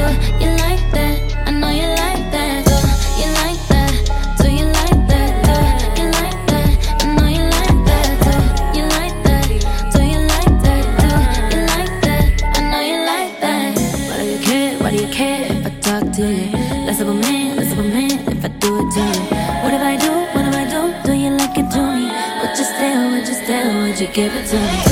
you like that? I know you like that. You like that? Do you like that? You like that? I know you like that. You like that? Do you like that? You like that? I know you like that. Why do you care? Why do you care if I talk to you? Less of a man if I do it to you. What if I do? What if I do? Do you like it to me? Would you stay or would you stay or would you give it to me?